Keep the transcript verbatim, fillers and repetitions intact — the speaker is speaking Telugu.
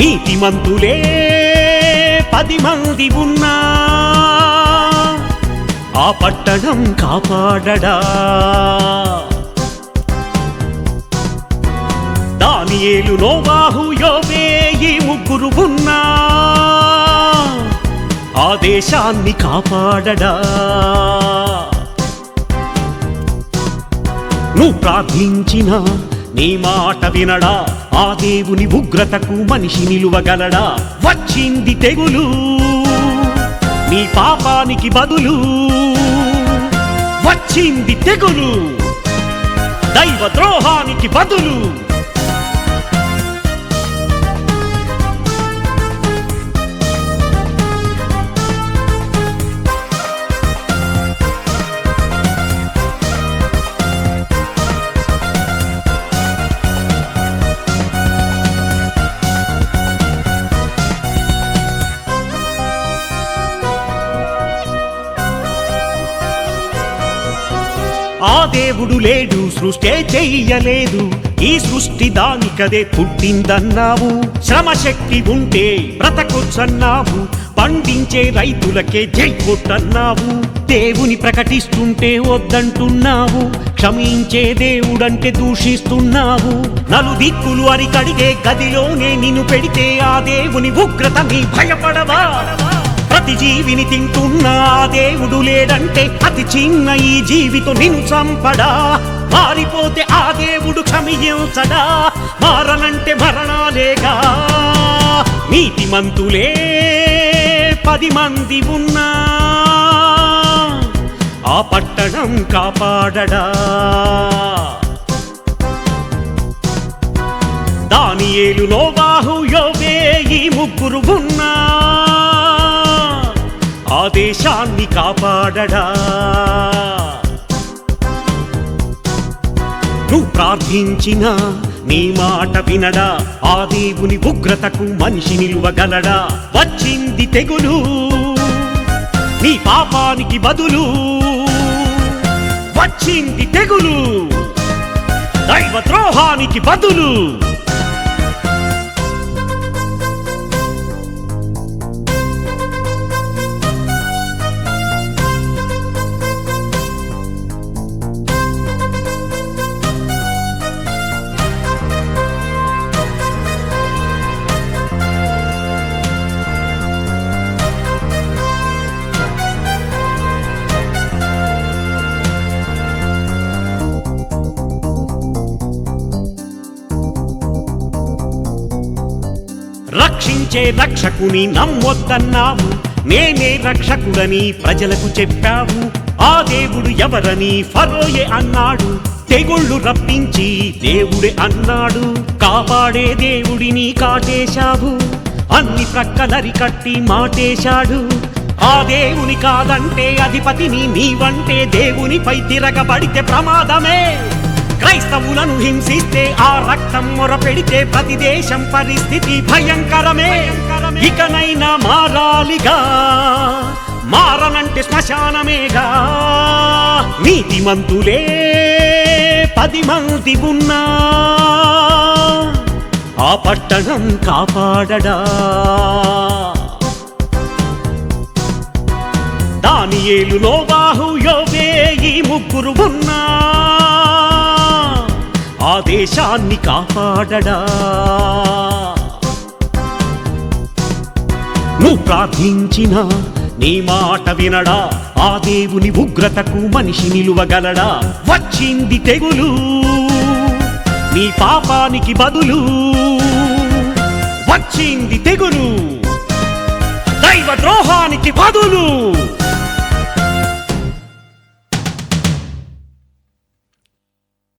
నీతిమంతులే పది మంది ఉన్నా ఆ పట్టణం కాపాడడా. దానియేలు నోవాహు యోబే ఈ ముగ్గురు ఉన్నా ఆ దేశాన్ని కాపాడడా. నువ్వు ప్రార్థించిన నీ మాట వినడా, ఆ దేవుని ఉగ్రతకు మనిషి నిలువగలడా. వచ్చింది తెగులు నీ పాపానికి బదులు, వచ్చింది తెగులు దైవ ద్రోహానికి బదులు. ఆ దేవుడు లేడు, సృష్టి చెయ్యలేదు, ఈ సృష్టి దానికదే పుట్టిందన్నావు. శ్రమశక్తి ఉంటే బ్రతకొచ్చన్నావు, పండించే రైతులకే జై కొట్టన్నావు. దేవుని ప్రకటిస్తుంటే వద్దంటున్నావు, క్షమించే దేవుడంటే దూషిస్తున్నావు. నలుదిక్కులు అరికడిగే గదిలోనే నిన్ను పెడితే ఆ దేవుని ఉగ్రత నీ భయపడవా. ప్రతి జీవిని తింటున్నా ఆ దేవుడు లేడంటే అతి చిన్న ఈ జీవితో నిన్ను చంపడా. మారిపోతే ఆ దేవుడు క్షమించడా, మారనంటే మరణాలేగా. నీతిమంతులే పది మంది ఉన్నా ఆ పట్టణం కాపాడడా. దానియేలు నోవాహు యోబే ఈ ముగ్గురు ఉన్నా ఆ దేశాన్ని కాపాడడా. నువ్వు ప్రార్థించిన నీ మాట వినడా, ఆ దేవుని ఉగ్రతకు మనిషి నిలువగలడా. వచ్చింది తెగులు నీ పాపానికి బదులు, వచ్చింది తెగులు దైవ ద్రోహానికి బదులు. రక్షించే రక్షకుని నమ్మొద్దన్నావు, నేనే రక్షకుడని ప్రజలకు చెప్పావు. ఆ దేవుడు ఎవరని ఫరోయే అన్నాడు, తెగుళ్ళు రప్పించి దేవుడే అన్నాడు. కాపాడే దేవుడిని కాటేశావు, అన్ని ప్రక్కలరి కట్టి మాటేశాడు. ఆ దేవుని కాదంటే అధిపతిని నీవంటే దేవునిపై తిరగబడితే ప్రమాదమే. క్రైస్తవులను హింసిస్తే ఆ రక్తం మొర పెడితే ప్రతి దేశం పరిస్థితి భయంకరమే. ఇకనైనా మారాలిగా, మారనంటే శ్మశానమేగా. నీతిమంతులే పది మంది ఉన్నా ఆ పట్టణం కాపాడడా. దానియేలు నోవాహు యోబే ఈ ముగ్గురు ఉన్నా ఆ దేశాన్ని కాపాడడా. నువ్వు ప్రార్థించిన నీ మాట వినడా, ఆ దేవుని ఉగ్రతకు మనిషి నిలువగలడా. వచ్చింది తెగులు నీ పాపానికి బదులు, వచ్చింది తెగులు దైవ ద్రోహానికి బదులు.